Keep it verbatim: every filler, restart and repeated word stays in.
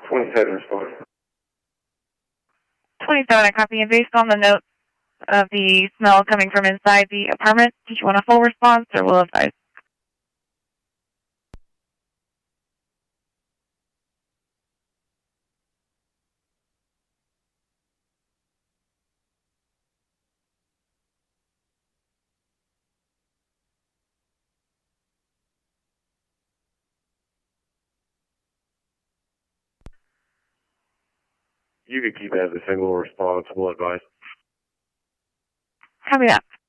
twenty-seven respond. twenty-seven, I copy. And based on the note of the smell coming from inside the apartment, did you want a full response or will advise? You could keep it as a single response. We'll advise. Copy that.